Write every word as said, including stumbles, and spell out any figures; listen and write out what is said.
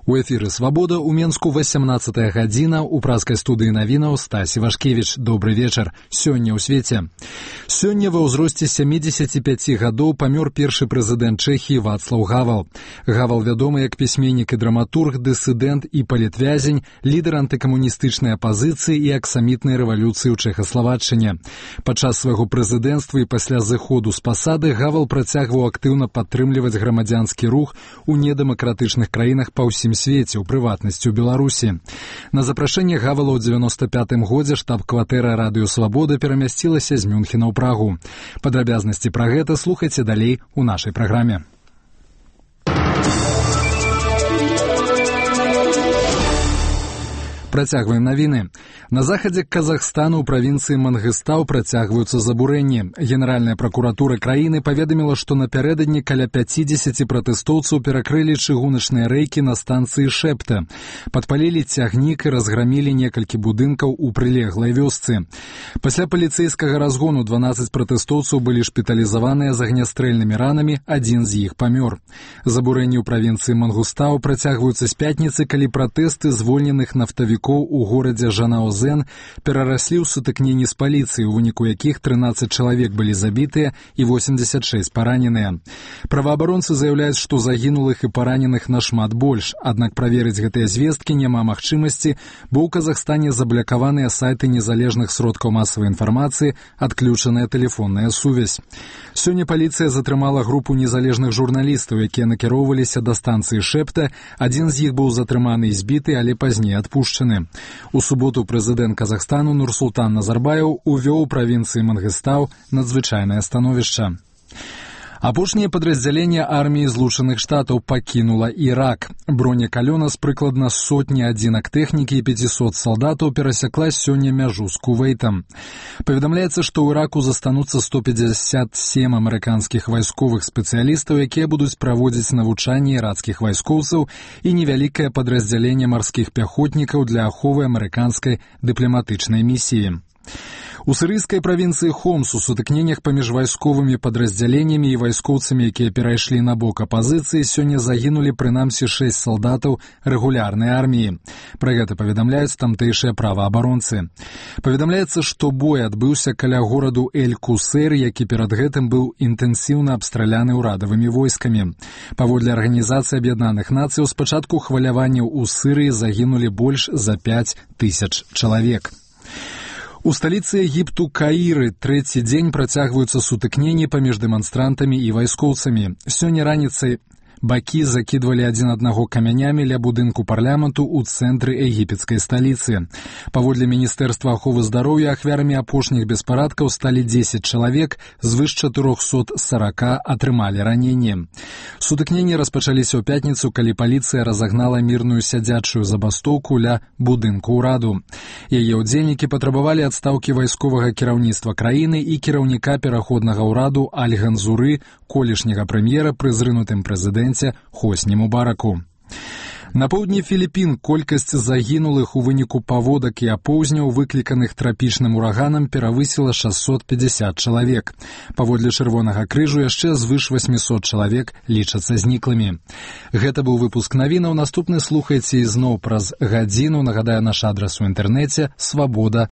У эфіры «Свабода» ў Менску васямнаццатая гадзіна, у праскай студыі навінаў Стась Івашкевіч. Добры вечар. Сёння ў свеце. Сёння ва ўзросце сямідзесяці пяці гадоў памёр першы прэзідэнт Чэхіі Вацлаў Гавал. Гавал вядомы як пісьменнік і драматург, дысідэнт і палітвязень, лідар антыкамуністычнай апазіцыі і аксамітнай рэвалюцыі ў Чэхаславаччыне. Падчас свайго прэзідэнцтва і пасля зыходу з пасады Гавал працягваў актыўна падтрымліваць грамадзянскі рух у недэмакратычных краінах па ўсім свеце, у прыватнасці ў Беларусі. На запрашэнне Гавала ў дзевяноста пятым годзе штаб-кватэра радыё «Свабода» перамясцілася з Мюнхена ў Прагу. Падрабязнасці пра гэта слухайце далей у нашай праграме. Працягваем навіны. На захадзе Казахстану ў правінцыі Мангыстау працягваюцца забурэнні. Генеральная пракуратура краіны паведаміла, што напярэдадні каля пяцідзесяці пратэстоўцаў перакрылі чыгуначныя рэйкі на станцыі Шэпта. Падпалілі цягнік і разграмілі некалькі будынкаў у прылеглай вёсцы. Пасля паліцэйскага разгону дванаццаць пратэстоўцаў былі шпіталізаваныя з агнястрэльнымі ранамі, адзін з іх памёр. Забурэнні ў правінцыі Мангустау працягваюцца з пятніцы, калі пратэсты звольненых нафтавікоў у горадзе Жанаозен перараслі ў сутыкненні з паліцыяй, у выніку якіх трынаццаць чалавек былі забітыя і восемьдесят шесть параненыя. Праваабаронцы заяўляюць, што загінулых і параненых нашмат больш, аднак праверыць гэтыя звесткі няма магчымасці, бо ў Казахстане заблакаваныя сайты незалежных сродкаў масавай інфармацыі, адключаная тэлефонная сувязь. Сёння паліцыя затрымала групу незалежных журналістаў, якія накіроўваліся да станцыі Шэпта. Адзін з іх быў затрыманы і збіты, але пазней адпушчаны. У суботу прэзідэнт Казахстану Нурсултан Назарбаев увёў у правінцыі Мангыстау надзвычайнае становішча. Апошняе падраздзяленне арміі Злучаных Штатаў пакінула Ірак. Бронекалёна з прыкладна сотні адзінак тэхнікі і пяцісот салдатаў перасякла сёння мяжу з Кувейтам. Паведамляецца, што ў Іраку застануцца сто пятьдесят семь амерыканскіх вайсковых спецыялістаў, якія будуць праводзіць навучанне ірацкіх вайскоўцаў, і невялікае падраздзяленне марскіх пяхотнікаў для аховы амерыканскай дыпламатычнай місіі. У сірыйскай правінцыі Хомс у сутыкненнях паміж вайсковымі падраздзяленнямі і вайскоўцамі, якія перайшлі на бок апазіцыі, сёння загінулі прынамсі шэсць салдатаў рэгулярнай арміі. Пра гэта паведамляюць тамтэйшыя праваабаронцы. Паведамляецца, што бой адбыўся каля гораду Эль-Кусейр, які перад гэтым быў інтэнсіўна абстраляны ўрадавымі войскамі. Паводле Арганізацыі Аб'яднаных Нацыяў, з пачатку хваляванняў у Сірыі загінулі больш за пяць тысяч чалавек. У сталіцы Егіпту Каіры трэці дзень працягваюцца сутыкненні паміж дэманстрантамі і вайскоўцамі. Сёння раніцай бакі закідвалі адзін аднаго камянямі ля будынку парламенту ў цэнтры егіпецкай сталіцы. Паводле Міністэрства аховы здароўя, ахвярамі апошніх беспарадкаў сталі дзесяць чалавек, звыш чатырохсот сорока атрымалі раненні. Сутыкненні распачаліся ў пятніцу, калі паліцыя разагнала мірную сядзячую забастоўку ля будынку ўраду. Яе ўдзельнікі патрабавалі адстаўкі вайсковага кіраўніцтва краіны і кіраўніка пераходнага ўраду Аль-Ганзуры, колішняга прэм'ера пры зрынутым прэзідэнце Хосні Мубараку. На поўдні Філіпін колькасць загінулых у выніку паводак і апоўзняў, выкліканых трапічным ураганам, перавысіла шэсцьсот пятьдесят чалавек. Паводле Чырвонага крыжу яшчэ звыш восьмісот чалавек лічацца зніклымі. Гэта быў выпуск навінаў. Наступны слухайце ізноў праз гадзіну. Нагадаю, наш адрас у інтэрнэце свабода